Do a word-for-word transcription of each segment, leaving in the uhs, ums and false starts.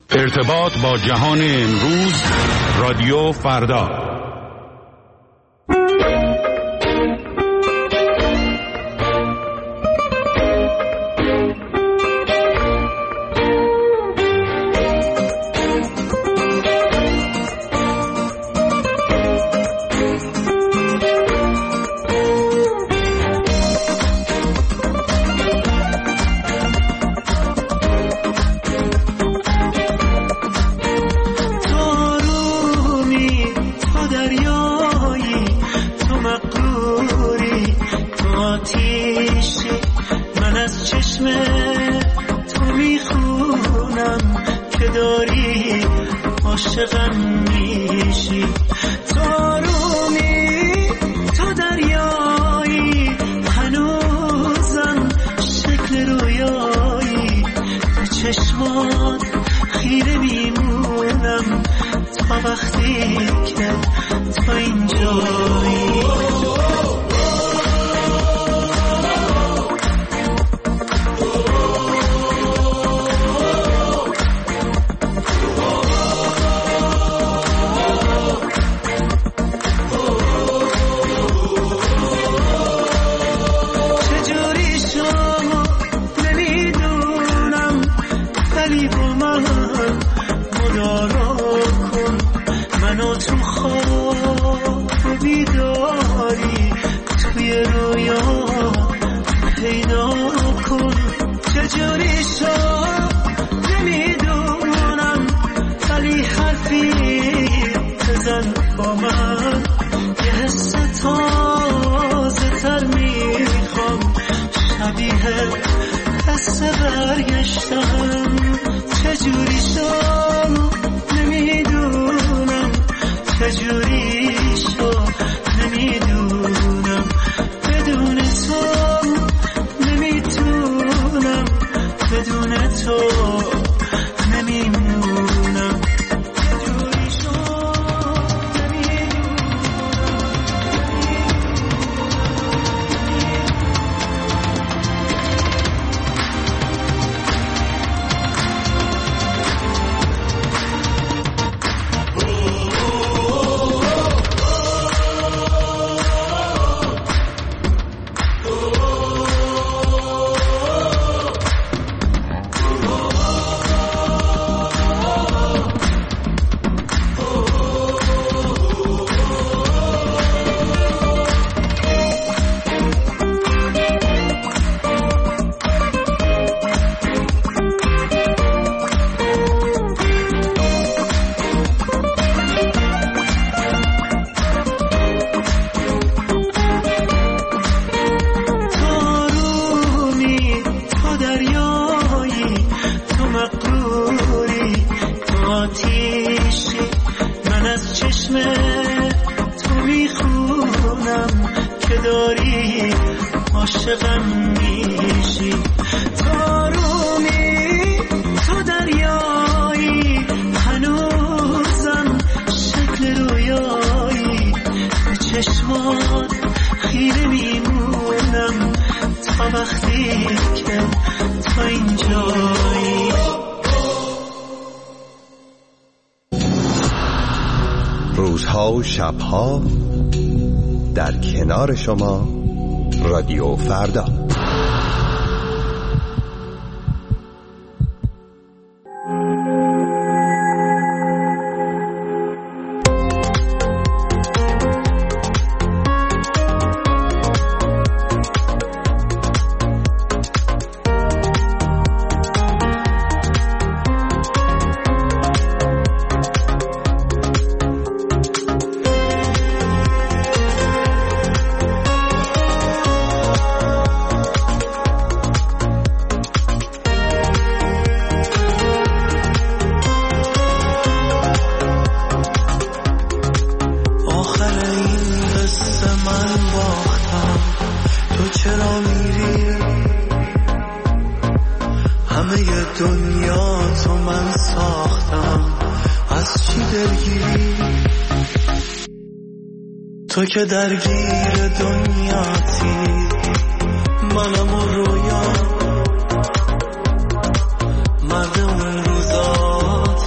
ارتباط با جهان امروز، رادیو فردا. روزها و شبها در کنار شما، رادیو فردا. تو که درگیر دنیاتی، منم و رویا مرد اون روزات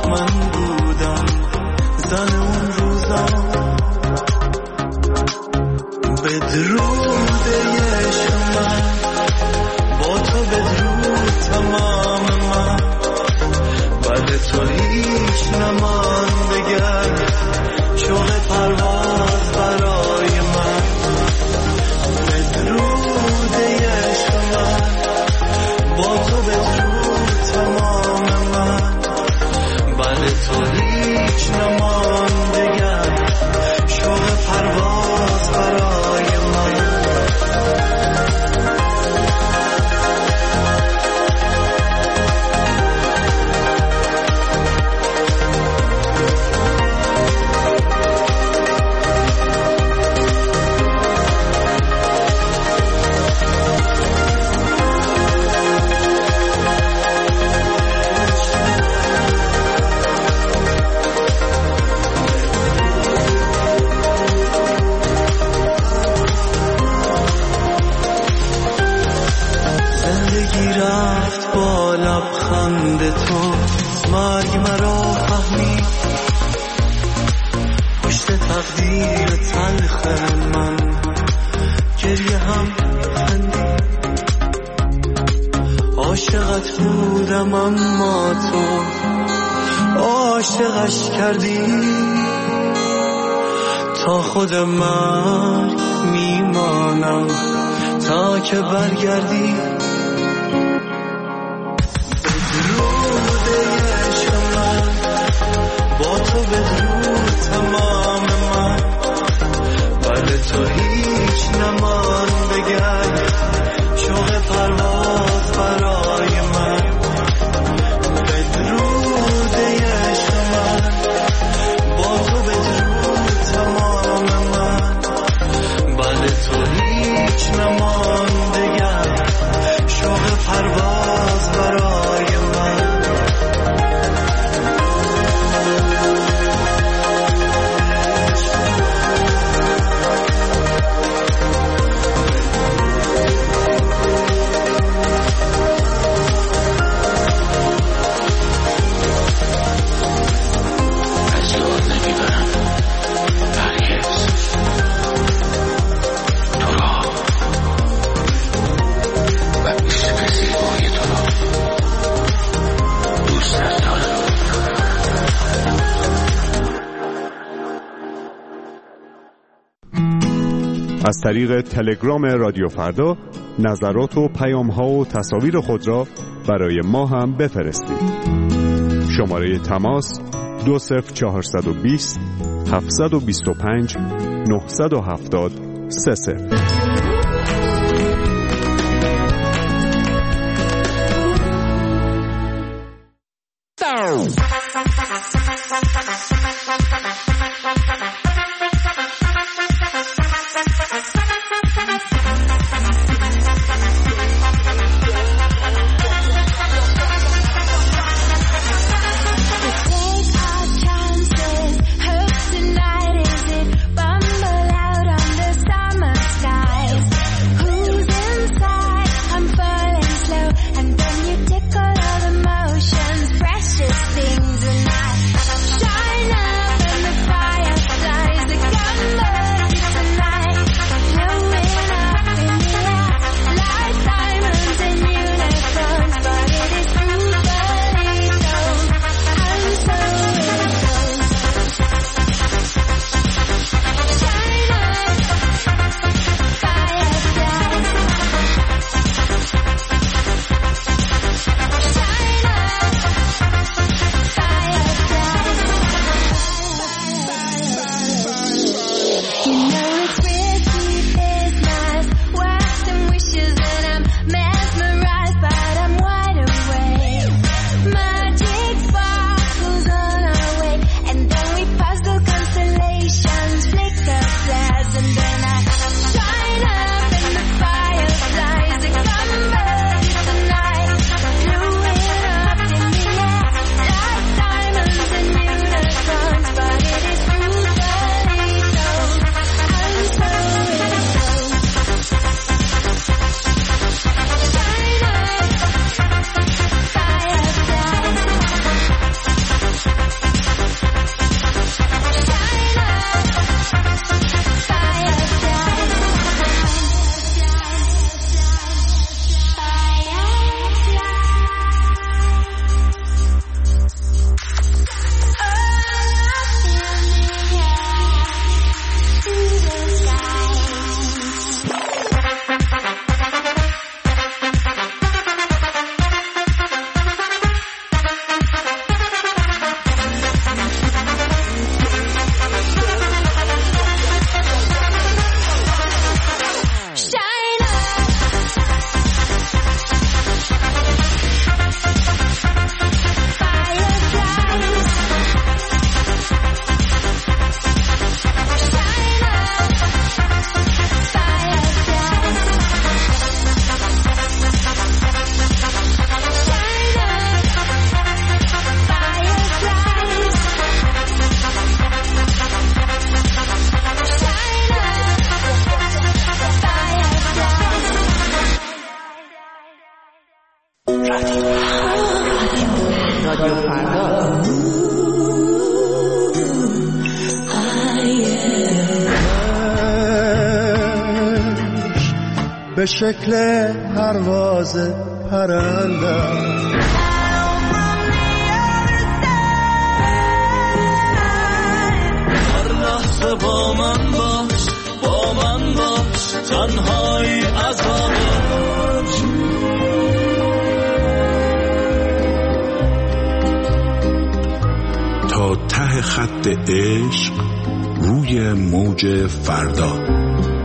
لبخند تو مرگ مرا فهمید، پشت تقدیر تلخ من گریه هم خندید. عاشقت بودم اما تو عاشقش کردی، تا خود مرگ میمانم تا که برگردی. بدرود عشق من با تو، بدرود تمام من، بله تو هیچ نمانده گر شوق پرواز برای من. بدرود عشق من با تو، بدرود تمام من، بله تو هیچ نمانده گر شوق پرواز برای من. از طریق تلگرام رادیو فردا نظرات و پیام‌ها و تصاویر خود را برای ما هم بفرستید. شماره تماس دو صفر چهارصد و بیست هفتصد و بیست و پنج نهصد و هفتاد سه صفر. Thing رادیو فردا. به شکل پرواز پرنده هر لحظه با من باش، با من باش، تنهایی عذاب تا ته خط عشق روی موج فردا.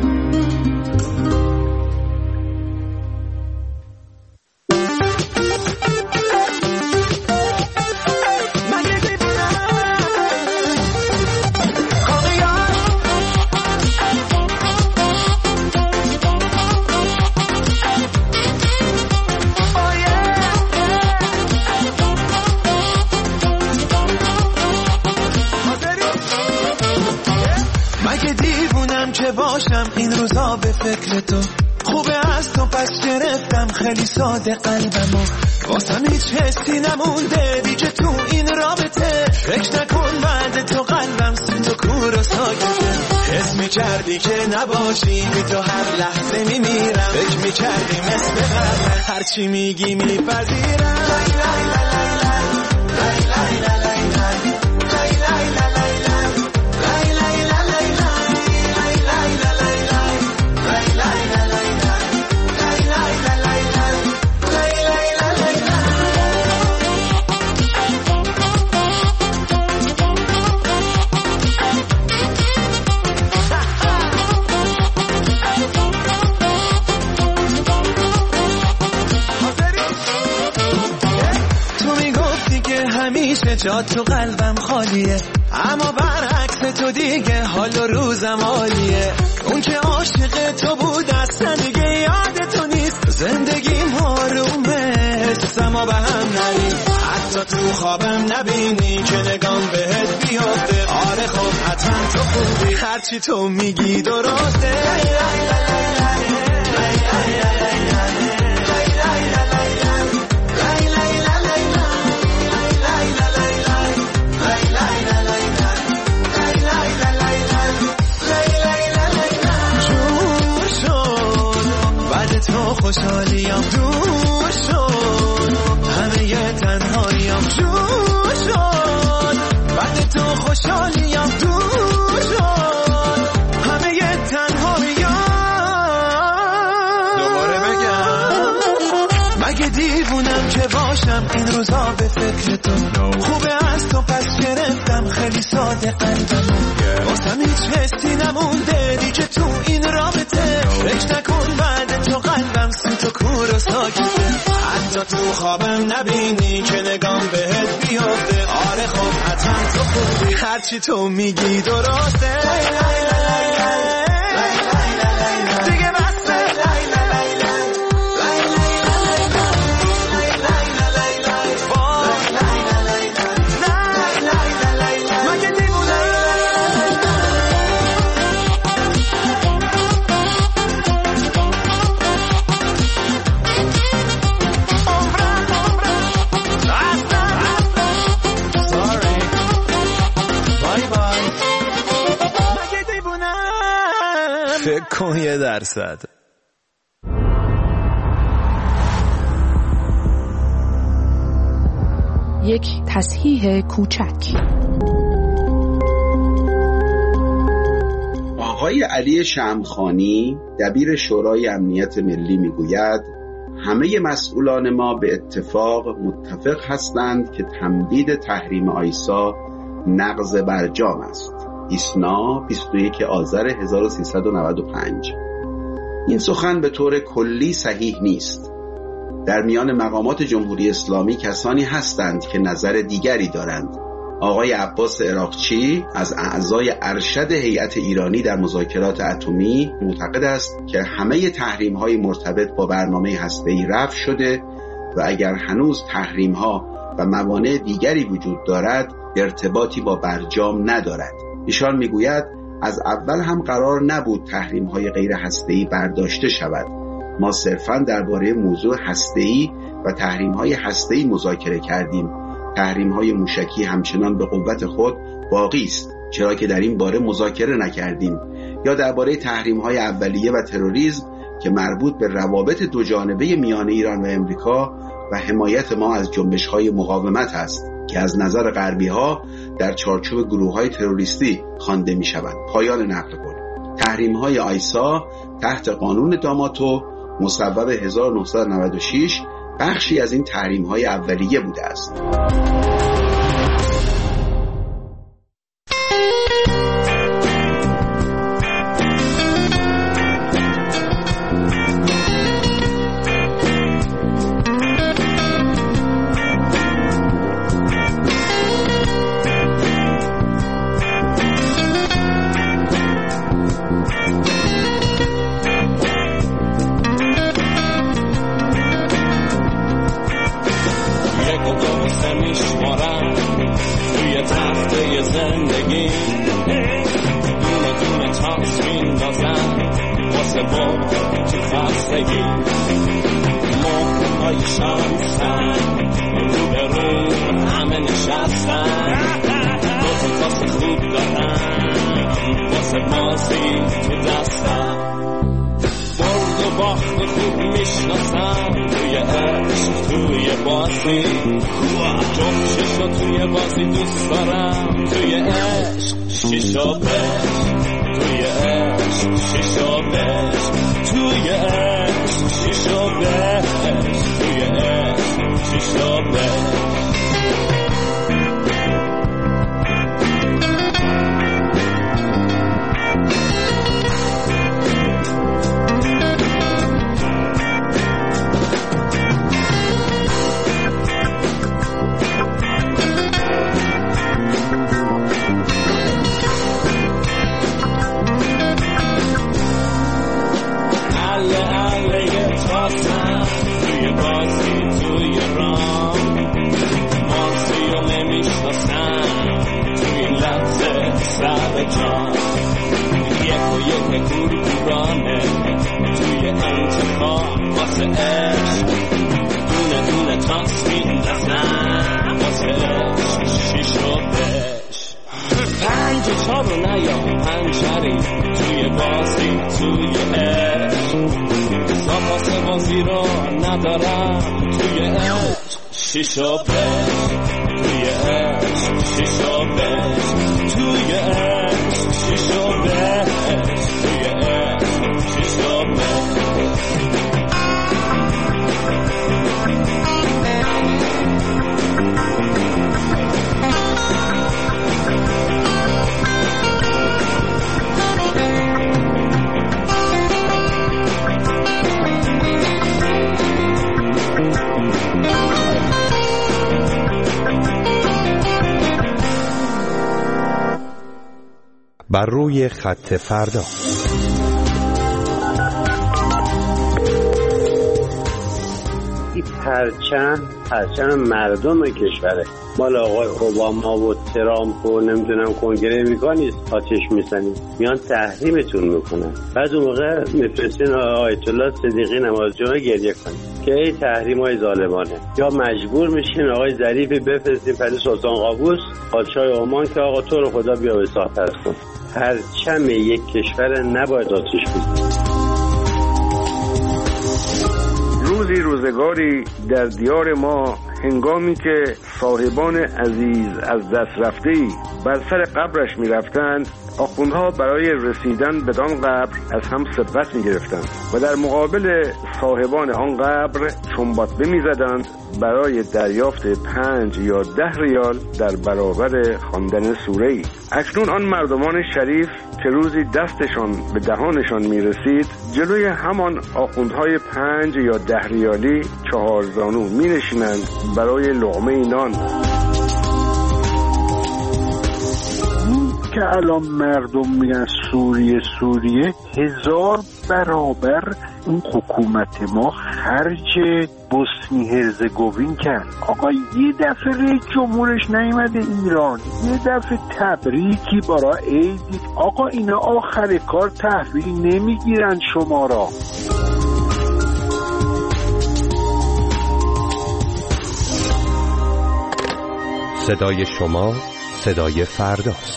این روزا به فکر تو خوبه از تو پس گرفتم خیلی ساده قلبمو واسم هیچ حسی نمونده دیگه تو این رابطه فکر نکن بعد تو قلبم سوت و کور و ساکته حس میکردی که نباشی بی تو هر لحظه میمیرم فکر میکردی مثل قبل هرچی میگی میپذیرم لای لای لای لای لای لای لای جا تو قلبم خالیه اما برعکس تو دیگه حال و روزم عالیه اون که عاشق تو بود اصلا دیگه یاد تو نیست زندگیم آرومه حسما به هم نریم حتی تو خوابم نبینی که نگام بهت بیافته آره خب حتما تو خوبی هرچی تو میگی درسته خوشحالیم دور شد همه یه تنهاییم جور شد بعد تو خوشحالیم دور شد همه یه تنهاییم دوباره بگم مگه دیوونم که باشم این روزا به فکر تو خوبه از تو پس گرفتم خیلی ساده قلبم واسم هیچ حسی نمونده دیگه تو این رابطه فکر نکن بعد تو قلبم سوت و کور و ساکته حتی تو خوابم نبینی که نگام بهت بیافته آره خب حتما تو خوبی هرچی تو میگی درسته دیگه بسته فکر کن یه درصد یک تصحیح کوچک. آقای علی شمخانی دبیر شورای امنیت ملی میگوید همه مسئولان ما به اتفاق متفق هستند که تمدید تحریم آیسا نقض برجام است. ایسنا بیست و یک آذر هزار و سیصد و نود و پنج. این سخن به طور کلی صحیح نیست. در میان مقامات جمهوری اسلامی کسانی هستند که نظر دیگری دارند. آقای عباس عراقچی از اعضای ارشد هیئت ایرانی در مذاکرات اتمی معتقد است که همه تحریم‌های مرتبط با برنامه هسته‌ای رفع شده و اگر هنوز تحریم‌ها و موانع دیگری وجود دارد ارتباطی با برجام ندارد. ایشان میگوید از اول هم قرار نبود تحریم‌های غیر هسته‌ای برداشته شود. ما صرفاً درباره موضوع هسته‌ای و تحریم‌های هسته‌ای مذاکره کردیم تحریم‌های موشکی همچنان به قوت خود باقی است، چرا که در این باره مذاکره نکردیم، یا درباره تحریم‌های اولیه و تروریسم که مربوط به روابط دو جانبه میان ایران و امریکا و حمایت ما از جنبش‌های مقاومت است که از نظر غربی‌ها در چارچوب گروه‌های تروریستی خوانده می‌شوند. پایان نقل قول. تحریم‌های آیسا تحت قانون داماتو مصوب هزار و نهصد و نود و شش بخشی از این تحریم‌های اولیه بوده است. بر روی خط فردا. این پرچم پرچم مردم کشوره، مال آقای اوباما و ترامپ و نمیدونم کنگره امریکا نیست. آتش میزنید میان تحریمتون میکنن، بعد اون موقع میفرستین آیت الله صدیقی نمازجو گریه کنید که این تحریم های ظالمانه، یا مجبور میشین آقای ظریفی بفرستین پری سلطان قابوس پادشاه عمان که آقا تو رو خدا بیا به ساختر کن. پرچم یک کشور نباید آتش بزنید. روزی روزگاری در دیار ما هنگامی که صاحبان عزیز از دست رفته‌ای بر سر قبرش می رفتند، آخوندها برای رسیدن بدان قبر از هم سبقت می گرفتند و در مقابل صاحبان آن قبر چنباتبه می زدند برای دریافت پنج یا ده ریال در برابر خواندن سوره‌ای. اکنون آن مردمان شریف که روزی دستشان به دهانشان می رسید، جلوی همان آخوندهای پنج یا ده ریالی چهار زانو می نشینند برای لقمه نان. که الان مردم میگن سوریه سوریه، هزار برابر اون حکومت ما خرج بوسنی هرزگوین کرد. آقا یه دفعه رئیس جمهورش نیومده ایران، یه دفعه تبریکی برای عیدی. آقا اینا آخر کار تحویل نمیگیرن شما را. صدای شما، صدای فرداست.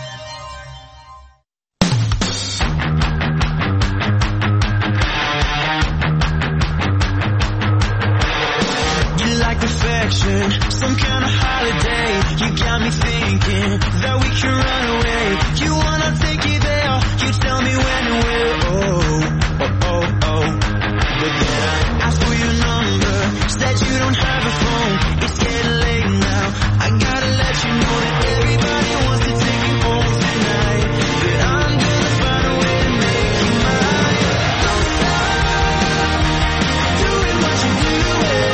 Some kind of holiday, you got me thinking that we can run away. You wanna take it there, you tell me when and where. Oh, oh, oh, oh. But then I asked for your number, said you don't have a phone. It's getting late now, I gotta let you know that everybody wants to take you home tonight. But I'm gonna find a way to make you mine. Don't stop doing what you're doing.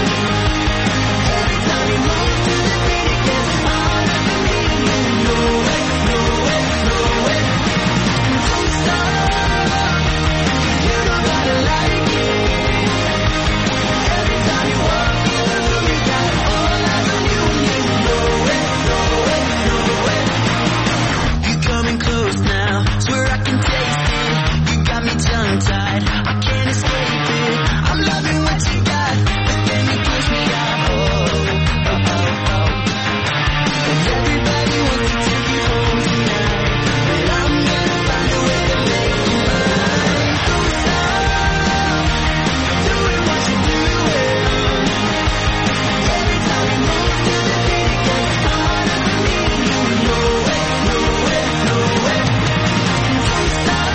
Tongue-tied, I can't escape it. I'm loving what you got, but then you push me out. Oh, oh, oh, oh. And everybody wants to take you home tonight, but I'm gonna find a way to make you mine. Don't stop doing what you're doing. Every time you move to the beat, it gets harder for me. You know it, know it, know it. Don't stop.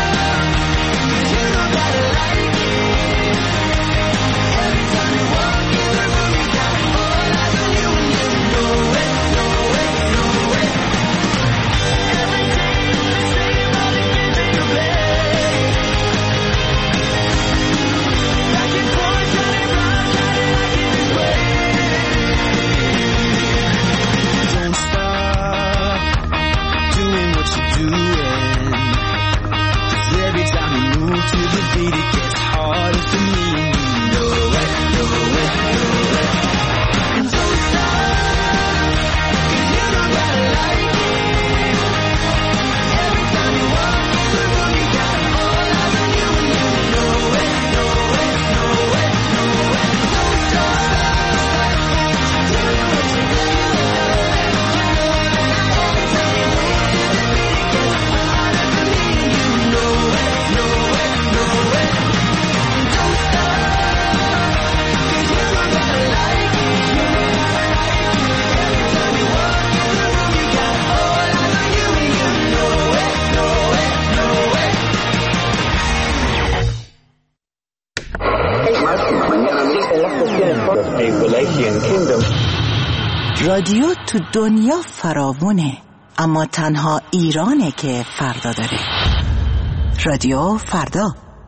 رادیو تو دنیا فراوونه، اما تنها ایرانه که فردا داره. رادیو فردا.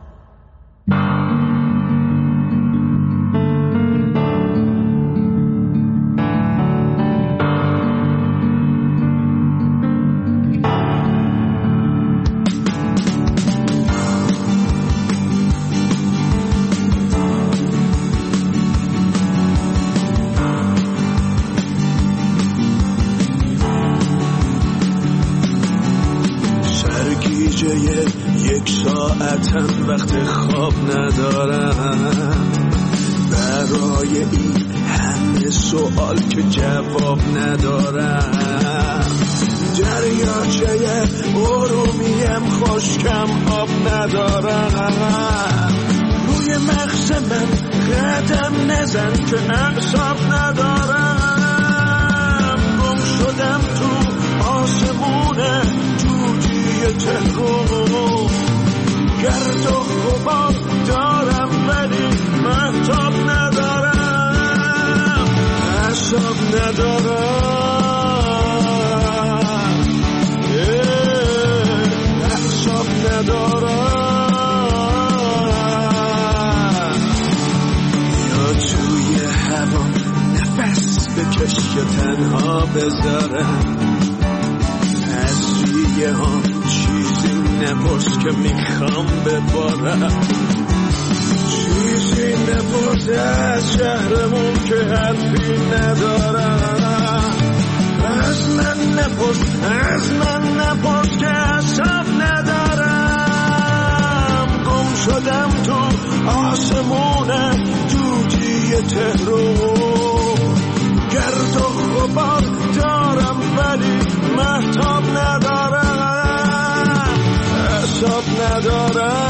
یک ساعتم وقت خواب ندارم برای این همه سوال که جواب ندارم. دریاچه ارومیم خشکم آب ندارم. روی مغز من قدم نزن که اعصاب ندارم. گم شدم تو آسمونه تهران، گرد و غبار دارم ولی مهتاب ندارم، اعصاب ندارم، اعصاب ندارم. یا توی هوا نفس بکش یا تنها بذارم. از ریه ها چیزی نپرس که میخوام ببارم. چیزی نپرس از شهرمون که حرفی ندارم. از من نپرس از من نپرس که حساب ندارم. گم شدم تو آسمون دودی تهران، گرد و غبار بار دارم ولی مهتاب ندارم، حساب ندارم.